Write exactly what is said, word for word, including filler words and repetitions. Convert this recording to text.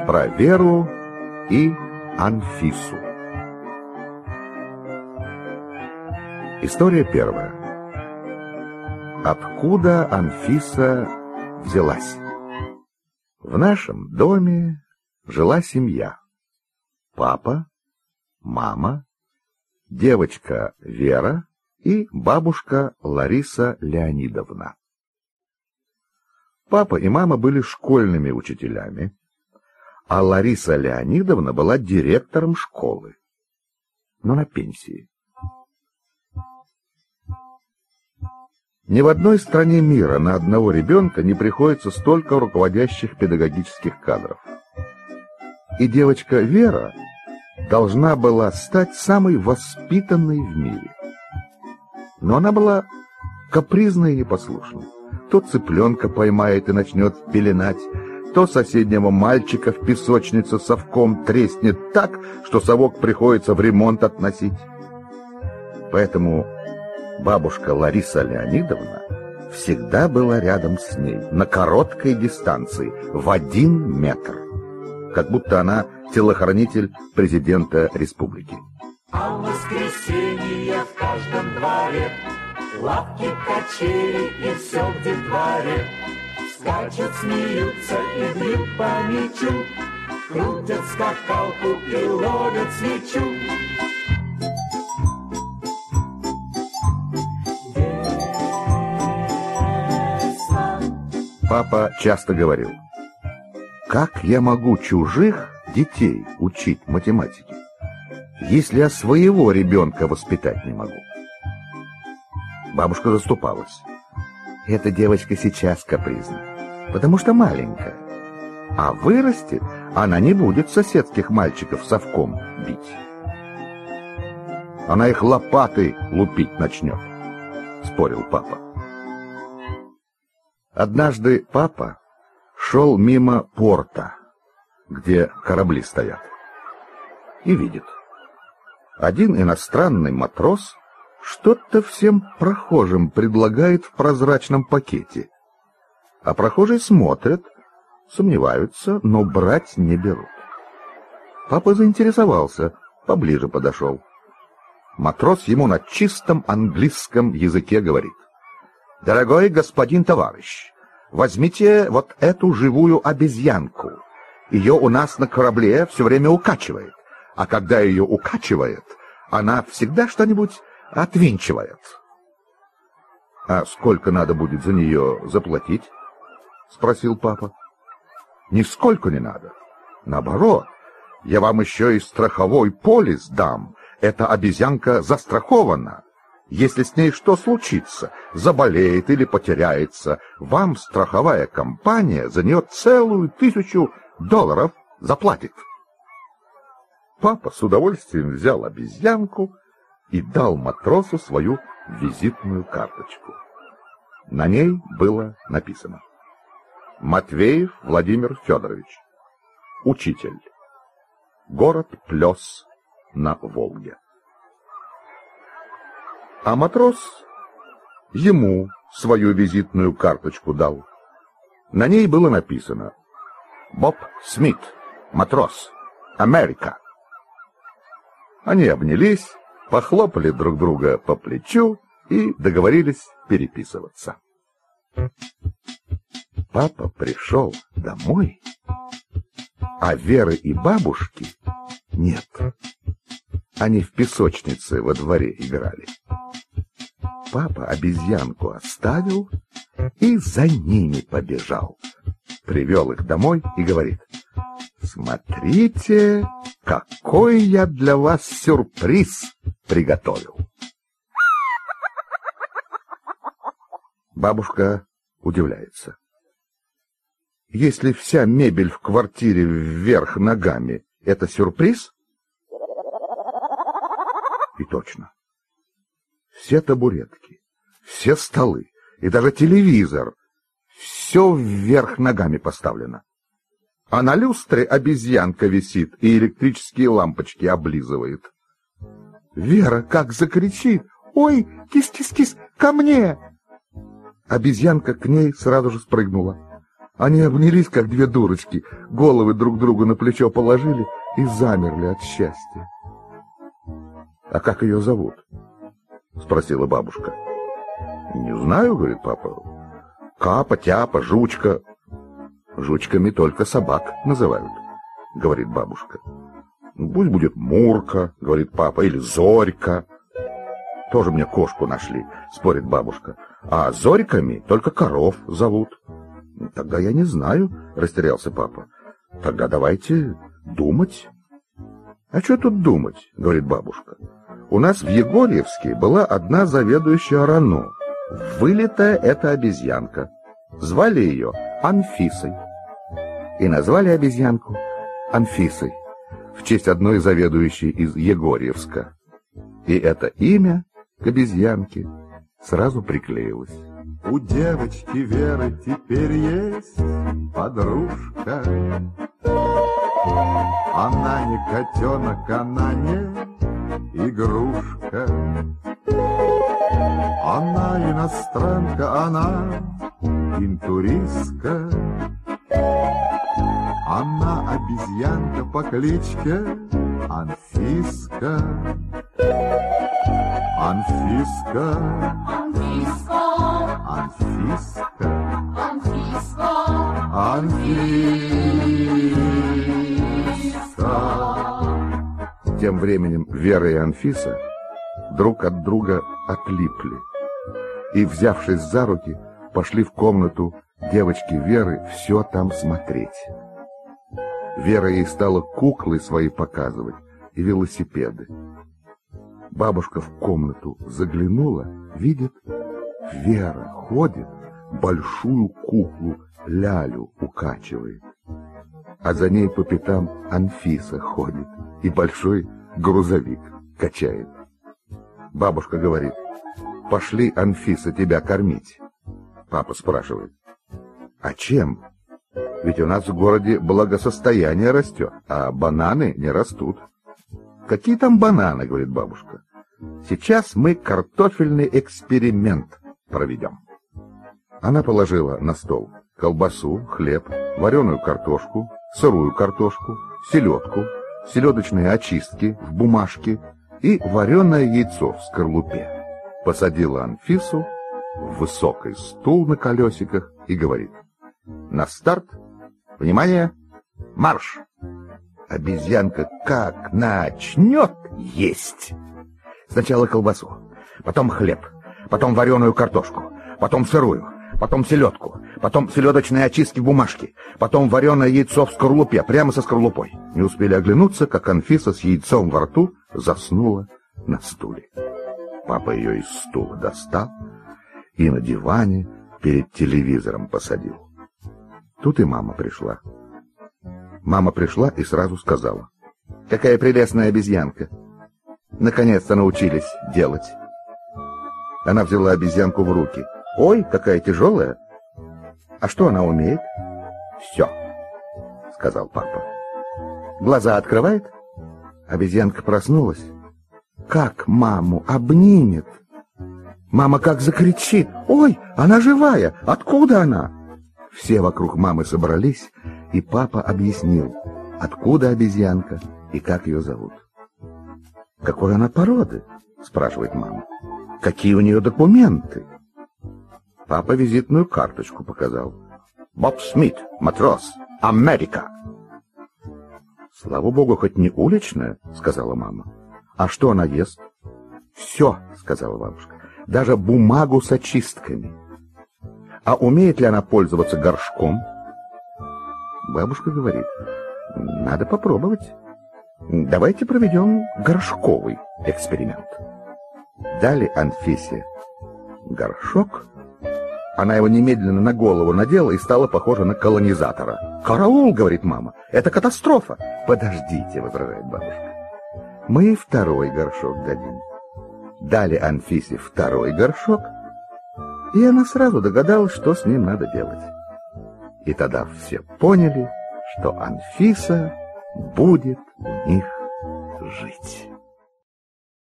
Про Веру и Анфису. История первая. Откуда Анфиса взялась? В нашем доме жила семья. Папа, мама, девочка Вера и бабушка Лариса Леонидовна. Папа и мама были школьными учителями, а Лариса Леонидовна была директором школы, но на пенсии. Ни в одной стране мира на одного ребенка не приходится столько руководящих педагогических кадров. И девочка Вера должна была стать самой воспитанной в мире. Но она была капризной и непослушной. То цыпленка поймает и начнет пеленать, то соседнего мальчика в песочнице совком треснет так, что совок приходится в ремонт относить. Поэтому бабушка Лариса Леонидовна всегда была рядом с ней, на короткой дистанции, в один метр, как будто она телохранитель президента республики. А в воскресенье в каждом дворе лавки, качели и все в детворе. Скачут, смеются и бьют по мячу, крутят скакалку и ловят свечу. Папа часто говорил: как я могу чужих детей учить математике, если я своего ребенка воспитать не могу? Бабушка заступалась: эта девочка сейчас капризна, потому что маленькая, а вырастет, она не будет соседских мальчиков совком бить. Она их лопатой лупить начнет, спорил папа. Однажды папа шел мимо порта, где корабли стоят, и видит: один иностранный матрос что-то всем прохожим предлагает в прозрачном пакете, а прохожие смотрят, сомневаются, но брать не берут. Папа заинтересовался, поближе подошел. Матрос ему на чистом английском языке говорит: дорогой господин товарищ, возьмите вот эту живую обезьянку. Ее у нас на корабле все время укачивает, а когда ее укачивает, она всегда что-нибудь отвинчивает. — А сколько надо будет за нее заплатить? — спросил папа. — Нисколько не надо. Наоборот, я вам еще и страховой полис дам. Эта обезьянка застрахована. Если с ней что случится, заболеет или потеряется, вам страховая компания за нее целую тысячу долларов заплатит. Папа с удовольствием взял обезьянку и дал матросу свою визитную карточку. На ней было написано: Матвеев Владимир Федорович, учитель, город Плес на Волге. А матрос ему свою визитную карточку дал. На ней было написано: Боб Смит, матрос, Америка. Они обнялись, похлопали друг друга по плечу и договорились переписываться. Папа пришел домой, а Веры и бабушки нет. Они в песочнице во дворе играли. Папа обезьянку оставил и за ними побежал. Привел их домой и говорит: смотрите, какой я для вас сюрприз приготовил. Бабушка удивляется: если вся мебель в квартире вверх ногами — это сюрприз? И точно. Все табуретки, все столы и даже телевизор — все вверх ногами поставлено. А на люстре обезьянка висит и электрические лампочки облизывает. Вера как закричит: «Ой, кис-кис-кис, ко мне!» Обезьянка к ней сразу же спрыгнула. Они обнялись, как две дурочки, головы друг другу на плечо положили и замерли от счастья. — А как ее зовут? — спросила бабушка. — Не знаю, — говорит папа. — Капа, Тяпа, Жучка. — Жучками только собак называют, — говорит бабушка. — Пусть будет Мурка, — говорит папа, — или Зорька. — Тоже мне кошку нашли, — спорит бабушка. — А Зорьками только коров зовут. — Тогда я не знаю, — растерялся папа. — Тогда давайте думать. — А что тут думать, — говорит бабушка. — У нас в Егорьевске была одна заведующая РАНО. Вылитая эта обезьянка. Звали ее Анфисой. И назвали обезьянку Анфисой в честь одной заведующей из Егорьевска. И это имя к обезьянке сразу приклеилось. У девочки Веры теперь есть подружка. Она не котенок, она не игрушка. Она иностранка, она интуристка. Она обезьянка по кличке Анфиска. Анфиска. Анфиска. Анфиска. Анфиска. Анфиска. Тем временем Вера и Анфиса друг от друга отлипли и, взявшись за руки, пошли в комнату девочки Веры все там смотреть. Вера ей стала куклы свои показывать и велосипеды. Бабушка в комнату заглянула, видит, Вера ходит, большую куклу Лялю укачивает, а за ней по пятам Анфиса ходит и большой грузовик качает. Бабушка говорит: пошли, Анфиса, тебя кормить. Папа спрашивает: а чем? Ведь у нас в городе благосостояние растет, а бананы не растут. Какие там бананы, говорит бабушка. Сейчас мы картофельный эксперимент проведем. Она положила на стол колбасу, хлеб, вареную картошку, сырую картошку, селедку, селедочные очистки в бумажке и вареное яйцо в скорлупе. Посадила Анфису в высокий стул на колесиках и говорит: на старт, внимание, марш! Обезьянка как начнет есть. Сначала колбасу, потом хлеб, потом вареную картошку, потом сырую, потом селедку, потом селедочные очистки в бумажке, потом вареное яйцо в скорлупе, прямо со скорлупой. Не успели оглянуться, как Анфиса с яйцом во рту заснула на стуле. Папа ее из стула достал и на диване перед телевизором посадил. Тут и мама пришла. Мама пришла и сразу сказала: какая прелестная обезьянка! Наконец-то научились делать. Она взяла обезьянку в руки. Ой, какая тяжелая! А что она умеет? Все, сказал папа. Глаза открывает? Обезьянка проснулась. Как маму обнимет! Мама как закричит: ой, она живая! Откуда она? Все вокруг мамы собрались, и папа объяснил, откуда обезьянка и как ее зовут. «Какой она породы?» — спрашивает мама. «Какие у нее документы?» Папа визитную карточку показал. «Боб Смит, матрос, Америка!» «Слава богу, хоть не уличная», — сказала мама. «А что она ест?» «Все», — сказала бабушка, — «даже бумагу с очистками». «А умеет ли она пользоваться горшком?» Бабушка говорит: надо попробовать. Давайте проведем горшковый эксперимент. Дали Анфисе горшок. Она его немедленно на голову надела и стала похожа на колонизатора. «Караул!» — говорит мама. «Это катастрофа!» «Подождите!» — возражает бабушка. «Мы и второй горшок дадим». Дали Анфисе второй горшок, и она сразу догадалась, что с ним надо делать. И тогда все поняли, что Анфиса будет у них жить.